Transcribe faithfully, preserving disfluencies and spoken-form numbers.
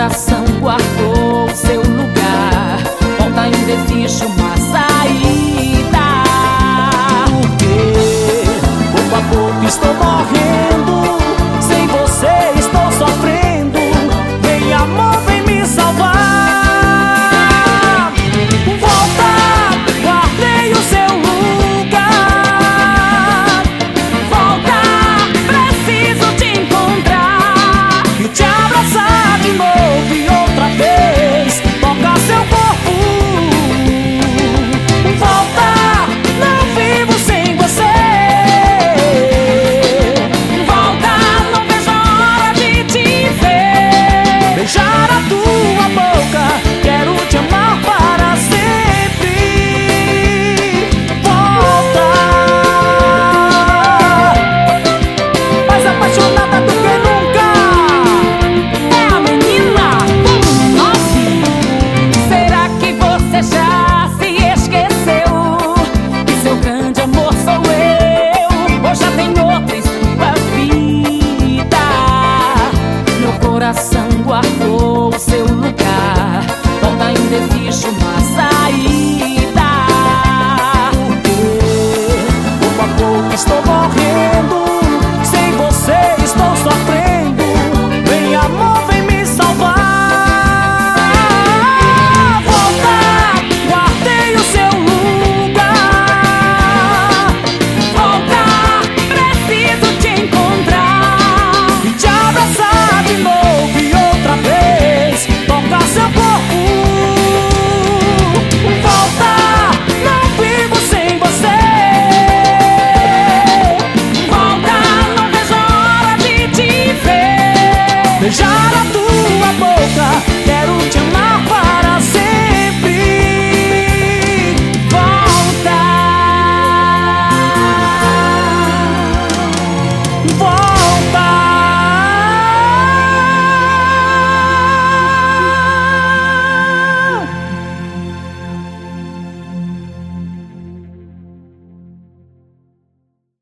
coração guardou o seu lugar. Volta, ainda existe uma saída. Porque pouco a pouco estou morrendo, sem você estou sofrendo. Vem amor, vem me salvar. Volta, guardei o seu lugar. Volta, preciso te encontrar e te abraçar de novo e outra vez. Toca seu corpo. Volta, não vivo sem você. Volta, não vejo a hora de te ver. Beijar a tua boca, quero te amar para sempre. Volta, mais apaixonada do que nunca. É a menina nove. Será que você já se esqueceu que seu grande amor sou eu? Ou já tem outra em sua vida? Meu coração guardou o seu lugar. Volta, ainda existe uma saída.